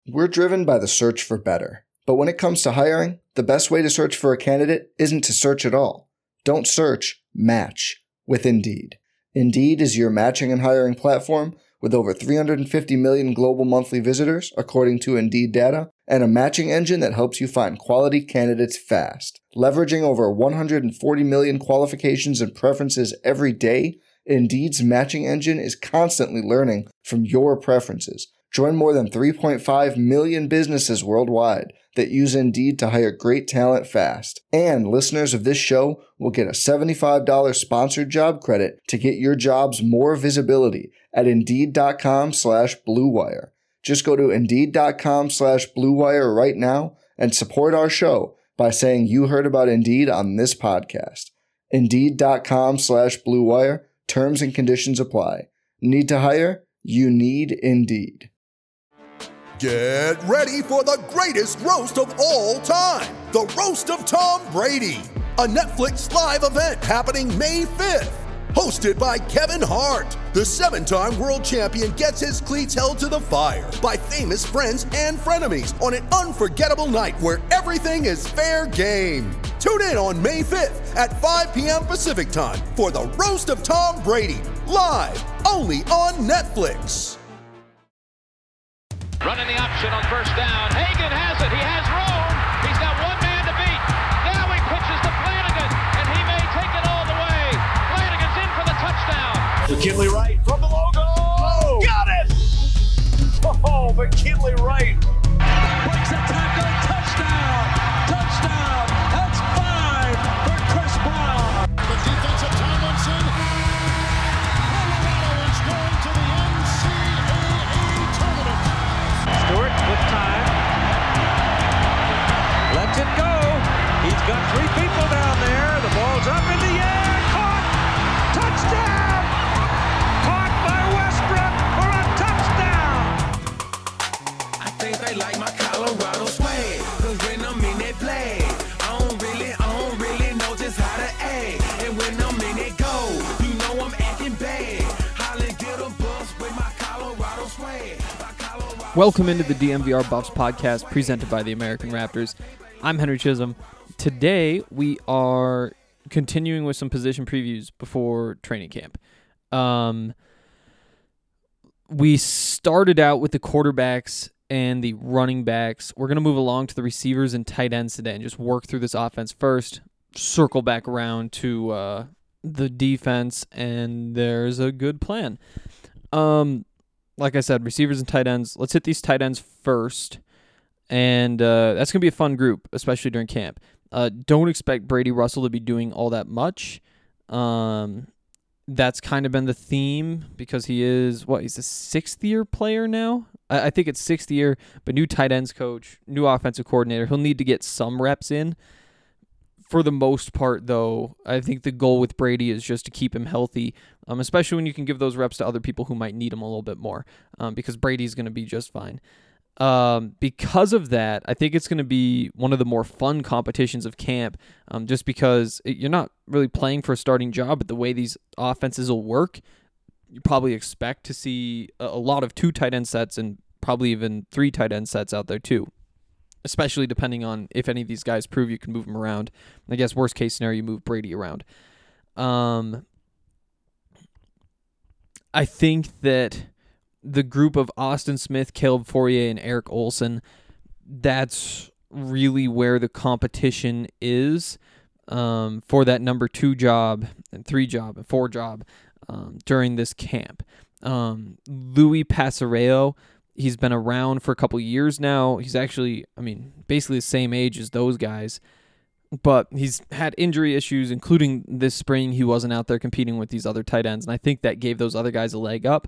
We're driven by the search for better. But when it comes to hiring, the best way to search for a candidate isn't to search at all. Don't search, match with Indeed. Indeed is your matching and hiring platform with over 350 million global monthly visitors, according to Indeed data, and a matching engine that helps you find quality candidates fast. Leveraging over 140 million qualifications and preferences every day, Indeed's matching engine is constantly learning from your preferences. Join more than 3.5 million businesses worldwide that use Indeed to hire great talent fast. And listeners of this show will get a $75 sponsored job credit to get your jobs more visibility at Indeed.com/Blue Wire. Just go to Indeed.com/Blue Wire right now and support our show by saying you heard about Indeed on this podcast. Indeed.com/Blue Wire. Terms and conditions apply. Need to hire? You need Indeed. Get ready for the greatest roast of all time, the Roast of Tom Brady, a Netflix live event happening May 5th. Hosted by Kevin Hart, the 7-time world champion gets his cleats held to the fire by famous friends and frenemies on an unforgettable night where everything is fair game. Tune in on May 5th at 5 p.m. Pacific time for the Roast of Tom Brady, live only on Netflix. Running the option on first down. Hagan has it. He has room. He's got one man to beat. Now he pitches to Flanagan, and he may take it all the way. Flanagan's in for the touchdown. McKinley Wright from the logo. Oh, got it! Oh, McKinley Wright. Breaks a tackle. Touchdown. Touchdown. That's 5 for Chris Brown. The defense of Tomlinson. Colorado is going to the NCAA tournament. Stewart with time. Lets it go. He's got 3 people down there. The ball's up in the air. Caught. Touchdown. Caught by Westbrook for a touchdown. I think they like my Colorado swag. Cause when I'm in that play, I don't really know just how to act. And when I'm in it go, you know I'm acting bad. Holly get a bus with my Colorado swag. Welcome into the DMVR Buffs podcast presented by the American Raptors. I'm Henry Chisholm. Today we are continuing with some position previews before training camp. We started out with the quarterbacks and the running backs. We're going to move along to the receivers and tight ends today and just work through this offense first, circle back around to the defense, and there's a good plan. Like I said, receivers and tight ends. Let's hit these tight ends first, and that's going to be a fun group, especially during camp. Don't expect Brady Russell to be doing all that much. That's kind of been the theme because he's a 6th-year player now? I think it's 6th year, but new tight ends coach, new offensive coordinator. He'll need to get some reps in. For the most part, though, I think the goal with Brady is just to keep him healthy, especially when you can give those reps to other people who might need him a little bit more, because Brady's going to be just fine. Because of that, I think it's going to be one of the more fun competitions of camp, just because you're not really playing for a starting job, but the way these offenses will work, you probably expect to see a lot of 2 tight end sets and probably even 3 tight end sets out there too. Especially depending on if any of these guys prove you can move them around. I guess worst case scenario, you move Brady around. I think that the group of Austin Smith, Caleb Fourier, and Eric Olson, that's really where the competition is for that number 2 job and 3 job and 4 job during this camp. Louis Pasareo, he's been around for a couple years now. He's actually, basically the same age as those guys, but he's had injury issues, including this spring. He wasn't out there competing with these other tight ends, and I think that gave those other guys a leg up.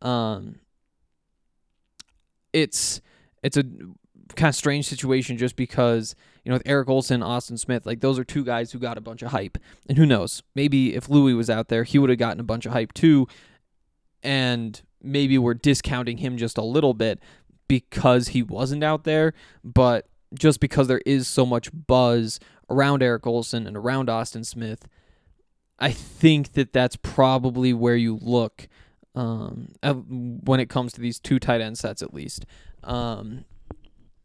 It's a kind of strange situation just because, with Eric Olson, Austin Smith, like those are 2 guys who got a bunch of hype, and who knows, maybe if Louis was out there, he would have gotten a bunch of hype too, and maybe we're discounting him just a little bit because he wasn't out there, but just because there is so much buzz around Eric Olson and around Austin Smith, I think that that's probably where you look when it comes to these 2 tight end sets at least.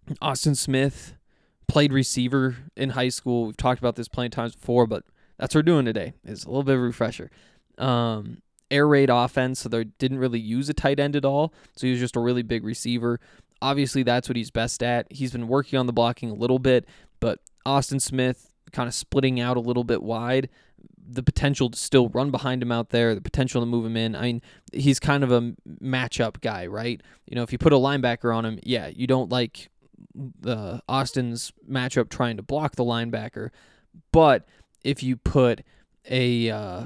Austin Smith played receiver in high school. We've talked about this plenty of times before, but that's what we're doing today. It's a little bit of a refresher. Air raid offense, so they didn't really use a tight end at all, so he was just a really big receiver. Obviously, that's what he's best at. He's been working on the blocking a little bit, but Austin Smith kind of splitting out a little bit wide, the potential to still run behind him out there, the potential to move him in. I mean, he's kind of a matchup guy, right? You know, if you put a linebacker on him, yeah, you don't like the Austin's matchup trying to block the linebacker, but if you put a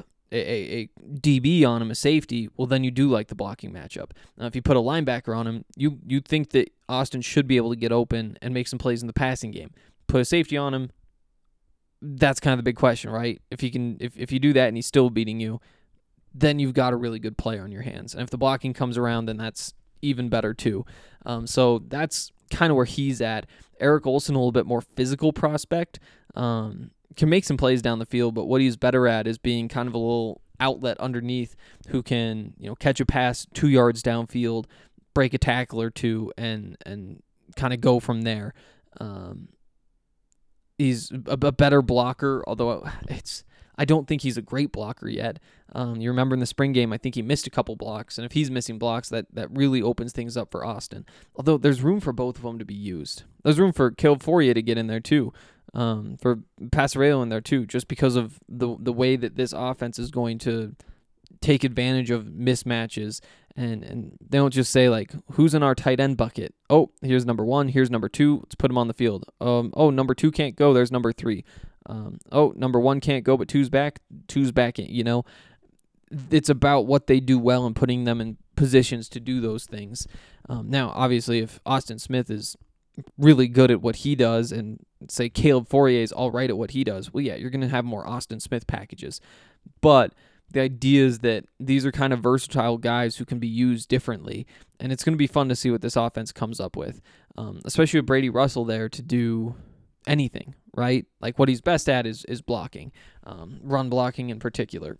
DB on him, a safety, well, then you do like the blocking matchup. Now, if you put a linebacker on him, you think that Austin should be able to get open and make some plays in the passing game. Put a safety on him, that's kind of the big question, right? If you do that and he's still beating you, then you've got a really good player on your hands. And if the blocking comes around, then that's even better too. So that's kind of where he's at. Eric Olson, a little bit more physical prospect, can make some plays down the field, but what he's better at is being kind of a little outlet underneath who can, catch a pass 2 yards downfield, break a tackle or two, and kind of go from there. He's a better blocker, although I don't think he's a great blocker yet. You remember in the spring game, I think he missed a couple blocks, and if he's missing blocks, that really opens things up for Austin. Although there's room for both of them to be used. There's room for Caleb Fourier to get in there too, for Passarello in there too, just because of the way that this offense is going to take advantage of mismatches. And they don't just say, like, who's in our tight end bucket? Oh, here's number 1, here's number 2, let's put him on the field. Oh, number 2 can't go, there's number 3. Oh, number 1 can't go, but two's back in, It's about what they do well and putting them in positions to do those things. Now, obviously, if Austin Smith is really good at what he does and, say, Caleb Fourier is all right at what he does, well, yeah, you're going to have more Austin Smith packages. But the idea is that these are kind of versatile guys who can be used differently, and it's going to be fun to see what this offense comes up with, especially with Brady Russell there to do anything, right? Like, what he's best at is blocking, run blocking in particular.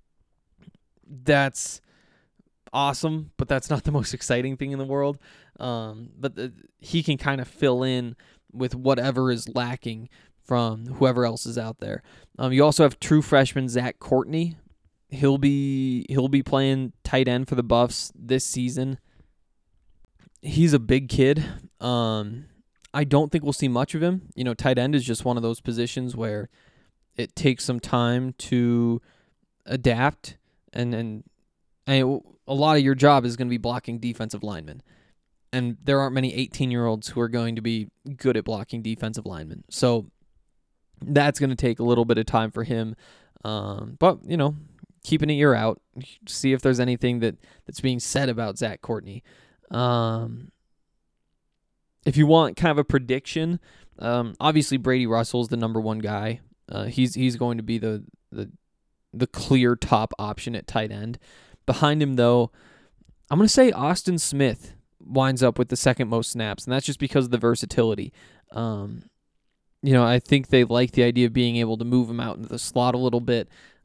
That's awesome, but that's not the most exciting thing in the world. But he can kind of fill in with whatever is lacking from whoever else is out there. You also have true freshman Zach Courtney. He'll be playing tight end for the Buffs this season. He's a big kid. I don't think we'll see much of him. Tight end is just one of those positions where it takes some time to adapt, and a lot of your job is going to be blocking defensive linemen. And there aren't many 18-year-olds who are going to be good at blocking defensive linemen. So that's going to take a little bit of time for him. But, keep an ear out, see if there's anything that's being said about Zach Courtney. If you want kind of a prediction, obviously Brady Russell's the number 1 guy. He's going to be the clear top option at tight end. Behind him, though, I'm going to say Austin Smith winds up with the second most snaps, and that's just because of the versatility. I think they like the idea of being able to move him out into the slot a little bit.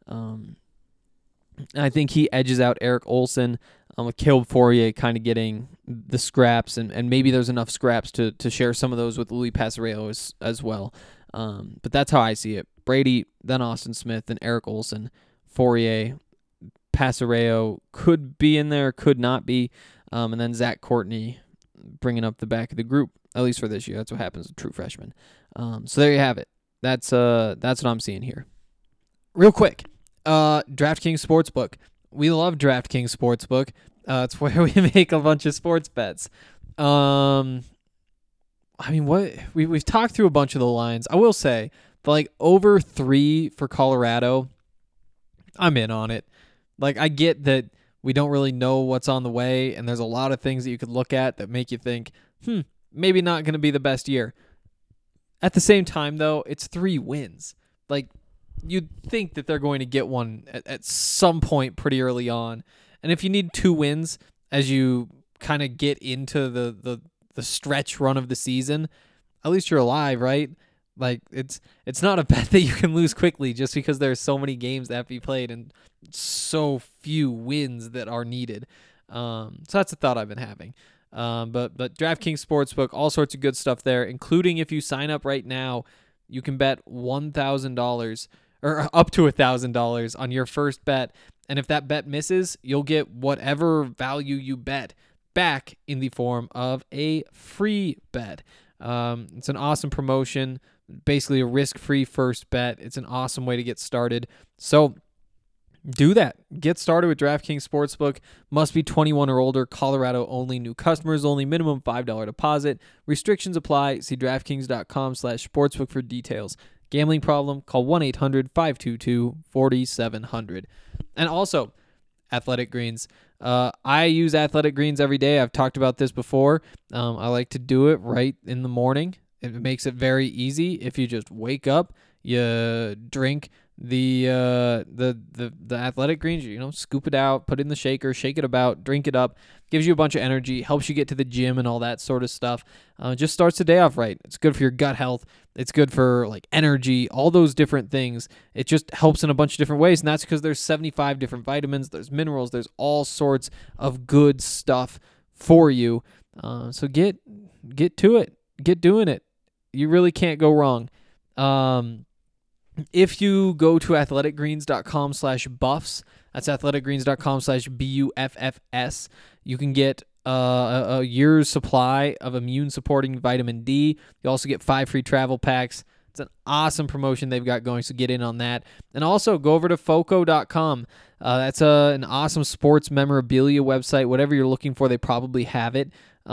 I think he edges out Eric Olson, with Caleb Fourier kind of getting the scraps, and maybe there's enough scraps to share some of those with Louis Passarello as well. But that's how I see it. Brady, then Austin Smith, then Eric Olson, Fourier, Passarello could be in there, could not be, and then Zach Courtney bringing up the back of the group, at least for this year. That's what happens with true freshmen. So there you have it. That's what I'm seeing here. Real quick, DraftKings Sportsbook. We love DraftKings Sportsbook. It's where we make a bunch of sports bets. What we've talked through a bunch of the lines. I will say, over 3 for Colorado, I'm in on it. I get that we don't really know what's on the way, and there's a lot of things that you could look at that make you think, maybe not going to be the best year. At the same time, though, it's 3 wins. You'd think that they're going to get one at some point pretty early on. And if you need 2 wins as you kind of get into the stretch run of the season, at least you're alive, right? It's not a bet that you can lose quickly just because there's so many games that have to be played and so few wins that are needed. So that's a thought I've been having. But DraftKings Sportsbook, all sorts of good stuff there, including if you sign up right now, you can bet $1,000 or up to $1,000 on your first bet. And if that bet misses, you'll get whatever value you bet back in the form of a free bet. It's an awesome promotion, basically a risk-free first bet. It's an awesome way to get started. So do that. Get started with DraftKings Sportsbook. Must be 21 or older. Colorado only. New customers only. Minimum $5 deposit. Restrictions apply. See DraftKings.com/sportsbook for details. Gambling problem? Call 1-800-522-4700. And also, Athletic Greens. I use Athletic Greens every day. I've talked about this before. I like to do it right in the morning. It makes it very easy. If you just wake up, you drink the Athletic Greens, scoop it out, put it in the shaker, shake it about, drink it up, gives you a bunch of energy, helps you get to the gym and all that sort of stuff. Just starts the day off right. It's good for your gut health. It's good for like energy, all those different things. It just helps in a bunch of different ways, and that's because there's 75 different vitamins, there's minerals, there's all sorts of good stuff for you. So get to it. Get doing it. You really can't go wrong. If you go to athleticgreens.com/buffs, that's athleticgreens.com/BUFFS, you can get a year's supply of immune-supporting vitamin D. You also get 5 free travel packs. It's an awesome promotion they've got going, so get in on that. And also go over to foco.com. That's an awesome sports memorabilia website. Whatever you're looking for, they probably have it.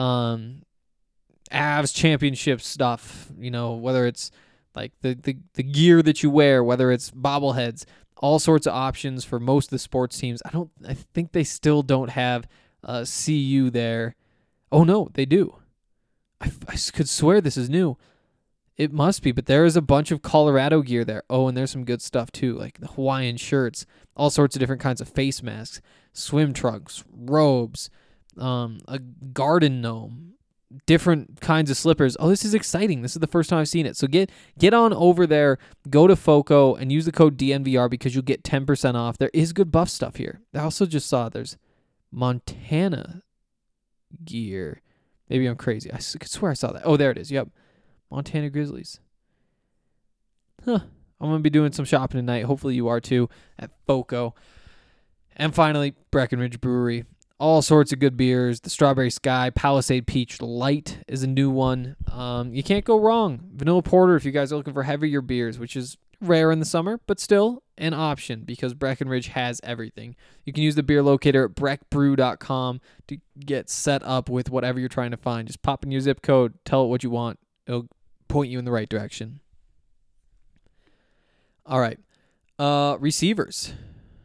Avs championship stuff, whether it's like the gear that you wear, whether it's bobbleheads, all sorts of options for most of the sports teams. I think they still don't have CU there. Oh no, they do. I could swear this is new. It must be, but there is a bunch of Colorado gear there. Oh, and there's some good stuff too, like the Hawaiian shirts, all sorts of different kinds of face masks, swim trunks, robes, a garden gnome, different kinds of slippers. Oh, this is exciting. This is the first time I've seen it. So get on over there, go to FOCO, and use the code DNVR because you'll get 10% off. There is good buff stuff here. I also just saw there's Montana gear. Maybe I'm crazy. I could swear I saw that. Oh, there it is. Yep. Montana Grizzlies. I'm going to be doing some shopping tonight. Hopefully you are too at FOCO. And finally, Breckenridge Brewery. All sorts of good beers. The Strawberry Sky, Palisade Peach Light is a new one. You can't go wrong. Vanilla Porter if you guys are looking for heavier beers, which is rare in the summer, but still an option because Breckenridge has everything. You can use the beer locator at breckbrew.com to get set up with whatever you're trying to find. Just pop in your zip code, tell it what you want. It'll point you in the right direction. All right. Receivers.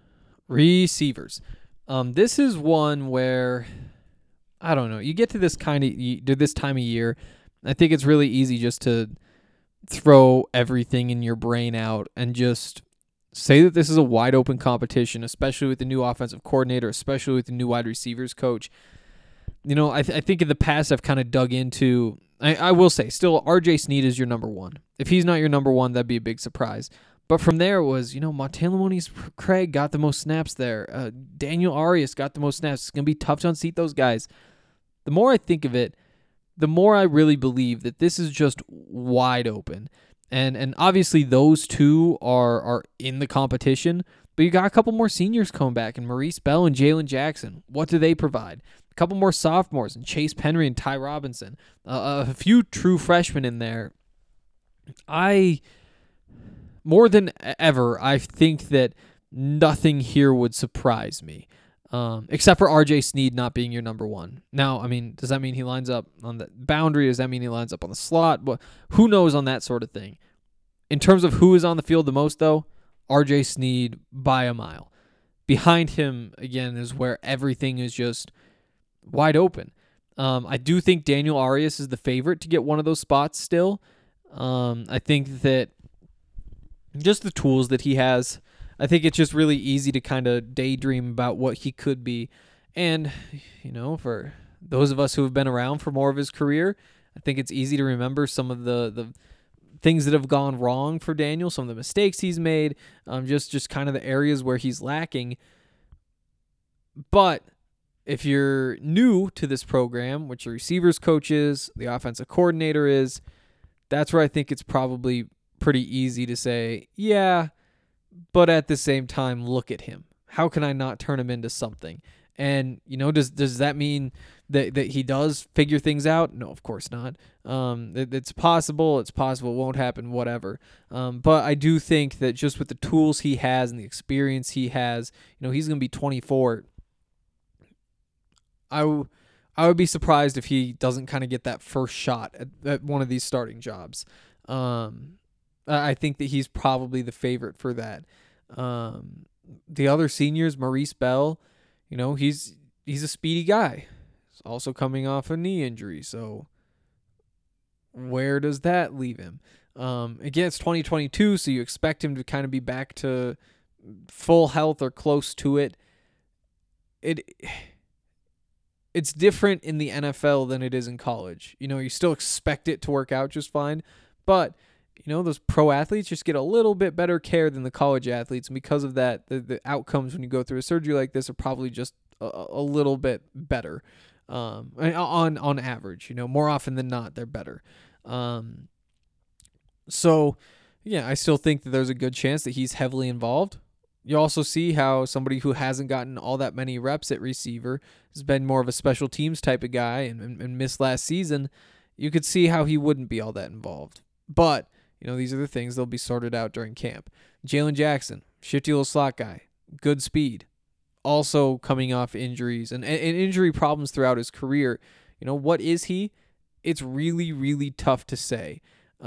This is one where, I don't know, you get to this time of year, I think it's really easy just to throw everything in your brain out and just say that this is a wide open competition, especially with the new offensive coordinator, especially with the new wide receivers coach. I think in the past I've kind of dug into, I will say, still RJ Sneed is your number one. If he's not your number one, that'd be a big surprise. But from there was, Montana Moniz Craig got the most snaps there. Daniel Arias got the most snaps. It's going to be tough to unseat those guys. The more I think of it, the more I really believe that this is just wide open. And obviously those two are in the competition, but you got a couple more seniors coming back, and Maurice Bell and Jalen Jackson. What do they provide? A couple more sophomores, and Chase Penry and Ty Robinson. A few true freshmen in there. More than ever, I think that nothing here would surprise me, except for RJ Sneed not being your number one. Now, does that mean he lines up on the boundary? Does that mean he lines up on the slot? Well, who knows on that sort of thing. In terms of who is on the field the most, though, RJ Sneed by a mile. Behind him, again, is where everything is just wide open. I do think Daniel Arias is the favorite to get one of those spots still. I think that just the tools that he has, I think it's just really easy to kind of daydream about what he could be. And, for those of us who have been around for more of his career, I think it's easy to remember some of the things that have gone wrong for Daniel, some of the mistakes he's made, just kind of the areas where he's lacking. But If you're new to this program, which the receivers coach is, the offensive coordinator is, that's where I think it's probably pretty easy to say, yeah, but at the same time, look at him. How can I not turn him into something? And, does that mean that he does figure things out? No, of course not. It's possible. It's possible. It won't happen, whatever. But I do think that just with the tools he has and the experience he has, he's going to be 24. I would be surprised if he doesn't kind of get that first shot at one of these starting jobs. I think that he's probably the favorite for that. The other seniors, Maurice Bell, he's a speedy guy. He's also coming off a knee injury, so where does that leave him? Again, it's 2022, so you expect him to kind of be back to full health or close to it. It's different in the NFL than it is in college. You still expect it to work out just fine, but those pro athletes just get a little bit better care than the college athletes. And because of that, the outcomes when you go through a surgery like this are probably just a little bit better on average. More often than not, they're better. So, yeah, I still think that there's a good chance that he's heavily involved. You also see how somebody who hasn't gotten all that many reps at receiver has been more of a special teams type of guy and missed last season. You could see how he wouldn't be all that involved. But these are the things that'll be sorted out during camp. Jalen Jackson, shifty little slot guy, good speed, also coming off injuries and injury problems throughout his career. What is he? It's really, really tough to say.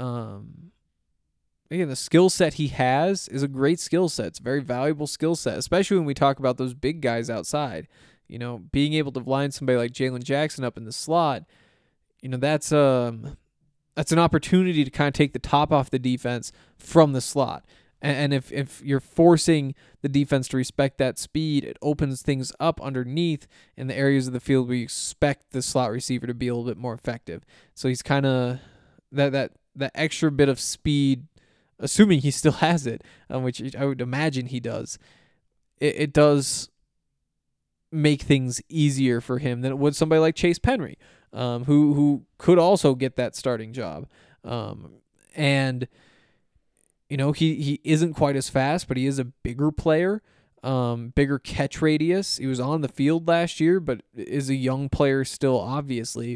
Again, the skill set he has is a great skill set. It's a very valuable skill set, especially when we talk about those big guys outside. Being able to line somebody like Jalen Jackson up in the slot, that's an opportunity to kind of take the top off the defense from the slot. And if you're forcing the defense to respect that speed, it opens things up underneath in the areas of the field where you expect the slot receiver to be a little bit more effective. So he's kind of that extra bit of speed, assuming he still has it, which I would imagine he does. It does make things easier for him than it would somebody like Chase Penry, who could also get that starting job. And he isn't quite as fast, but he is a bigger player, bigger catch radius. He was on the field last year, but is a young player still, obviously.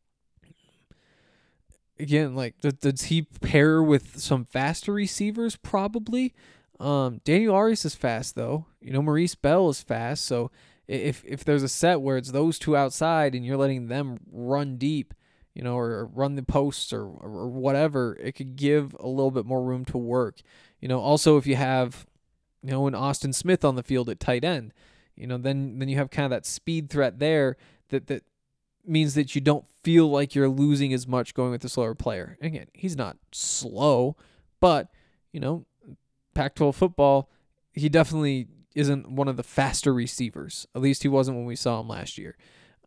Again, does he pair with some faster receivers? Probably. Daniel Arias is fast, though. Maurice Bell is fast, so if there's a set where it's those two outside and you're letting them run deep, or run the posts or whatever, it could give a little bit more room to work. Also if you have, an Austin Smith on the field at tight end, then you have kind of that speed threat there that means that you don't feel like you're losing as much going with the slower player. Again, he's not slow, but, Pac-12 football, he definitely isn't one of the faster receivers. At least he wasn't when we saw him last year.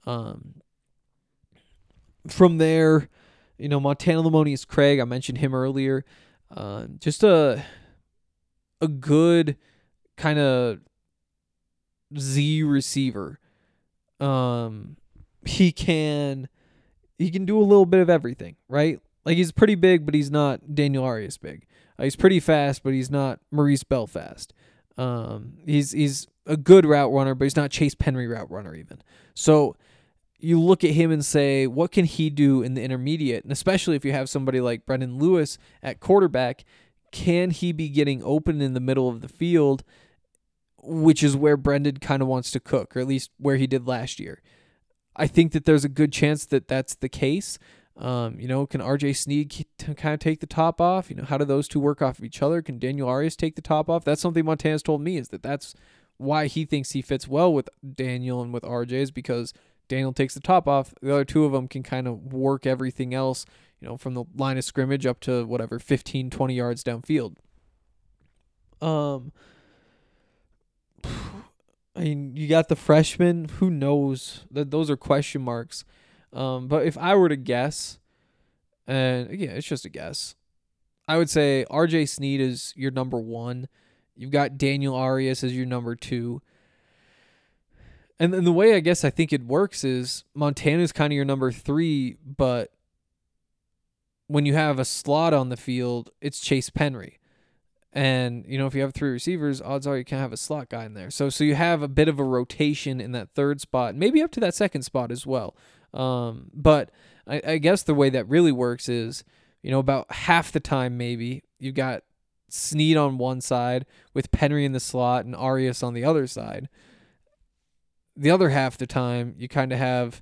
From there, Montana Lamonius Craig, I mentioned him earlier. Just a good kind of Z receiver. He can do a little bit of everything, right? Like, he's pretty big, but he's not Daniel Arias big. He's pretty fast, but he's not Maurice Bell fast. He's a good route runner, but he's not Chase Penry route runner even. So you look at him and say, what can he do in the intermediate? And especially if you have somebody like Brendan Lewis at quarterback, can he be getting open in the middle of the field, which is where Brendan kind of wants to cook, or at least where he did last year. I think that there's a good chance that that's the case. Can R.J. Sneed kind of take the top off? How do those two work off of each other? Can Daniel Arias take the top off? That's something Montana's told me, is that's why he thinks he fits well with Daniel and with R.J. is because Daniel takes the top off. The other two of them can kind of work everything else, from the line of scrimmage up to whatever, 15, 20 yards downfield. You got the freshmen. Who knows? Those are question marks. But if I were to guess, and again, it's just a guess, I would say R.J. Sneed is your number one. You've got Daniel Arias as your number two. And then the way I guess I think it works is Montana's kind of your number 3, but when you have a slot on the field, it's Chase Penry. And, if you have 3 receivers, odds are you can have a slot guy in there. So you have a bit of a rotation in that 3rd spot, maybe up to that 2nd spot as well. But I guess the way that really works is, about half the time maybe you got Snead on one side with Penry in the slot and Arias on the other side. The other half the time you kind of have,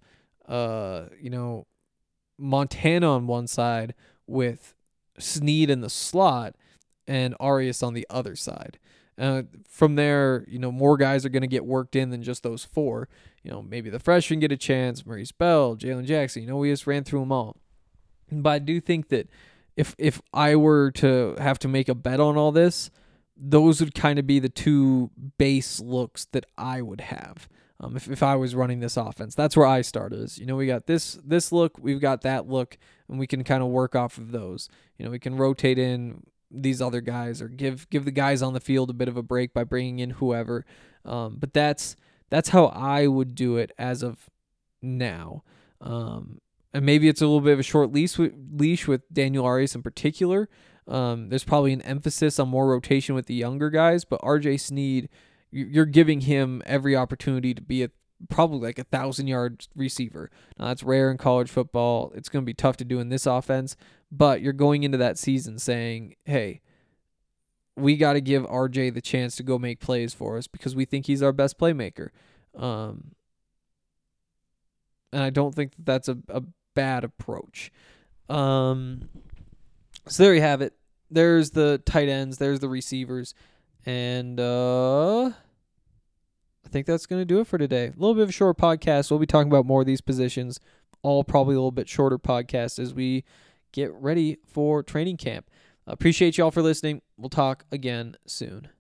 Montana on one side with Snead in the slot and Arias on the other side. From there, more guys are going to get worked in than just those 4. Maybe the freshmen get a chance, Maurice Bell, Jalen Jackson, we just ran through them all. But I do think that if I were to have to make a bet on all this, those would kind of be the 2 base looks that I would have. If I was running this offense, that's where I start is, we got this look, we've got that look, and we can kind of work off of those. We can rotate in these other guys or give the guys on the field a bit of a break by bringing in whoever. But that's how I would do it as of now. And maybe it's a little bit of a short leash with Daniel Arias in particular. There's probably an emphasis on more rotation with the younger guys, but RJ Snead, you're giving him every opportunity to be probably like 1,000-yard receiver. Now, that's rare in college football. It's going to be tough to do in this offense, but you're going into that season saying, hey, we got to give RJ the chance to go make plays for us because we think he's our best playmaker. And I don't think that's a bad approach. So there you have it. There's the tight ends. There's the receivers. And I think that's going to do it for today. A little bit of a short podcast. We'll be talking about more of these positions, all probably a little bit shorter podcasts as we get ready for training camp. Appreciate y'all for listening. We'll talk again soon.